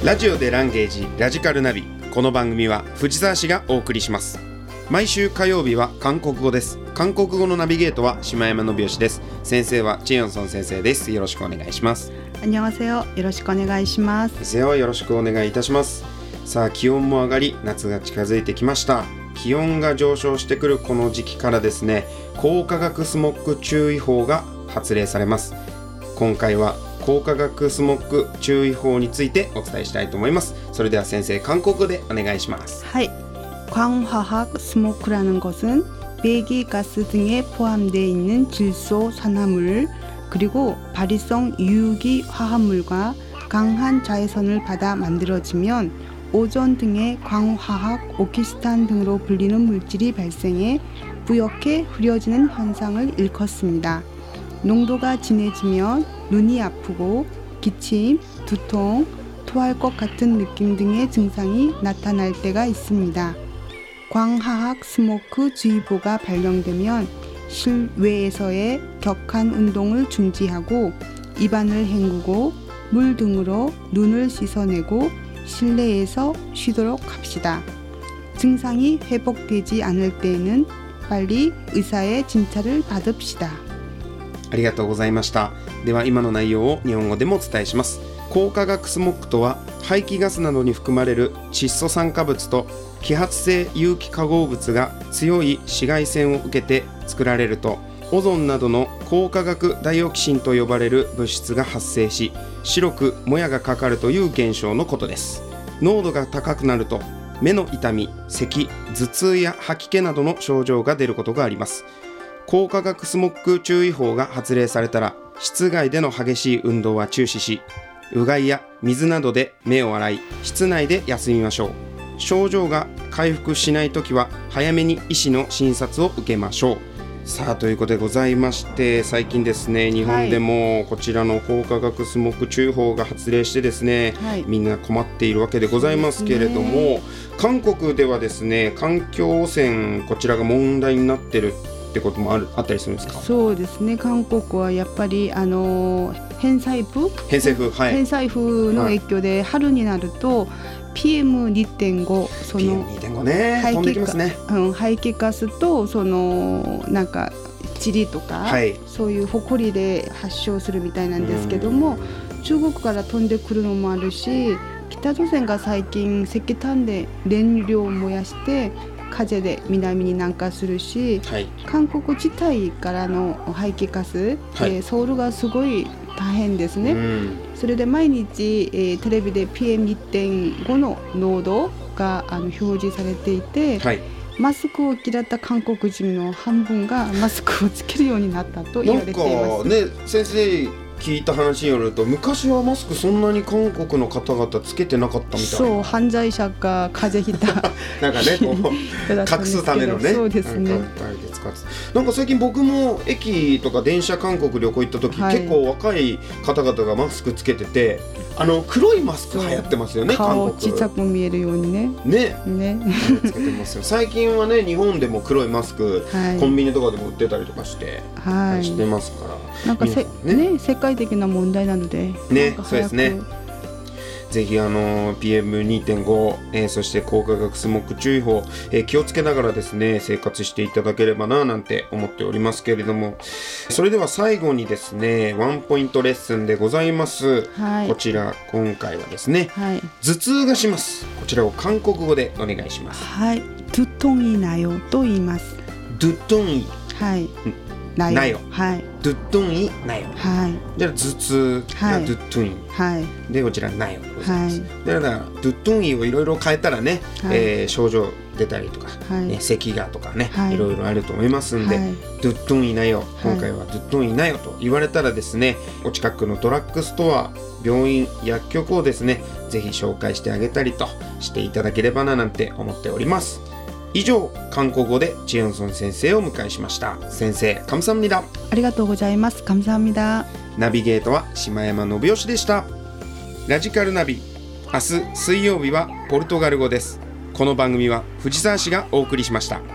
ラジオでランゲージラジカルナビ。この番組は藤沢市がお送りします。毎週火曜日は韓国語です。韓国語のナビゲートは下山信義です。先生はチェヨンソン先生です。よろしくお願いします。 안녕하세요。よろしくお願いします。 先生はよろしくお願いいたします。さあ、気温も上がり夏が近づいてきました。気温が上昇してくるこの時期からですね、光化学スモッグ注意報が発令されます。今回は光化学スモッグ注意報についてお伝えしたいと思います。それでは先生、韓国語でお願いします。 はい。광화학 스모크라는 것은 배기가스 등에 포함되어 있는 질소 산화물 그리고 발휘성 유기 화합물과 강한 자외선을 받아 만들어지면 오존 등의 광화학 오키시탄 등으로 불리는 물질이 발생해 뿌옇게 흐려지는 현상을 일컫습니다. 농도가 진해지면 눈이 아프고 기침, 두통, 토할 것 같은 느낌 등의 증상이 나타날 때가 있습니다. 광화학 스모크 주의보가 발령되면 실외에서의 격한 운동을 중지하고 입안을 헹구고 물 등으로 눈을 씻어내고 실내에서 쉬도록 합시다. 증상이 회복되지 않을 때에는 빨리 의사의 진찰을 받읍시다. ありがとうございました。では今の内容を日本語でもお伝えします。光化学スモッグとは排気ガスなどに含まれる窒素酸化物と揮発性有機化合物が強い紫外線を受けて作られると、オゾンなどの光化学ダイオキシンと呼ばれる物質が発生し、白くもやがかかるという現象のことです。濃度が高くなると目の痛み、咳、頭痛や吐き気などの症状が出ることがあります。光化学スモッグ注意報が発令されたら、室外での激しい運動は中止し、うがいや水などで目を洗い、室内で休みましょう。症状が回復しないときは早めに医師の診察を受けましょう。さあ、ということでございまして、最近ですね、日本でもこちらの光化学スモッグ注意報が発令してですね、みんな困っているわけでございますけれども、韓国ではですね、環境汚染、こちらが問題になってるってこともあったりするんですか？ そうですね、韓国はやっぱり偏西風の影響で春になると PM2.5 その PM2.5 ね、飛んできますね。 排気ガスとそのなんか塵とか、そういう埃で発症するみたいなんですけども、中国から飛んでくるのもあるし、北朝鮮が最近石炭で燃料を燃やして風で南に南下するし、韓国自体からの排気ガス、ソウルがすごい大変ですね。それで毎日、テレビで PM2.5 の濃度が表示されていて、マスクを嫌った韓国人の半分がマスクをつけるようになったと言われています。 なんかね、先生聞いた話によると、昔はマスクそんなに韓国の方々つけてなかったみたいな。 そう、犯罪者が風邪ひいたなんかね、こう隠すためのね。 そうですね。 なんか最近僕も駅とか電車韓国旅行行った時、結構若い方々がマスクつけてて、黒いマスク流行ってますよね。 顔小さく見えるようにね。つけてますよ。 最近はね、日本でも黒いマスク、コンビニとかでも売ってたりとかして、してますから。 なんか世界的な問題なので、 そうですね。ぜひPM2.5、そして光化学スモッグ注意報、気をつけながらですね、生活していただければななんて思っておりますけれども、それでは最後にですね、ワンポイントレッスンでございます。こちら今回はですね、頭痛がします。こちらを韓国語でお願いします。 두통이나요と言います。 두통이 나요。두통이 나요。じゃあ頭痛が두통で、こちら나요でございます。だから두통이をいろいろ変えたらね、症状出たりとか、咳がとかね、いろいろあると思いますんで、두통이 나요、今回は두통이 나요と言われたらですね、お近くのドラッグストア、病院、薬局をですね、ぜひ紹介してあげたりとしていただければななんて思っております。以上、韓国語でチェヨンソン先生をお迎えしました。先生、감사합니다。 ありがとうございます。감사합니다。 ナビゲートは下山信義でした。ラジカルナビ、明日水曜日はポルトガル語です。この番組は藤沢市がお送りしました。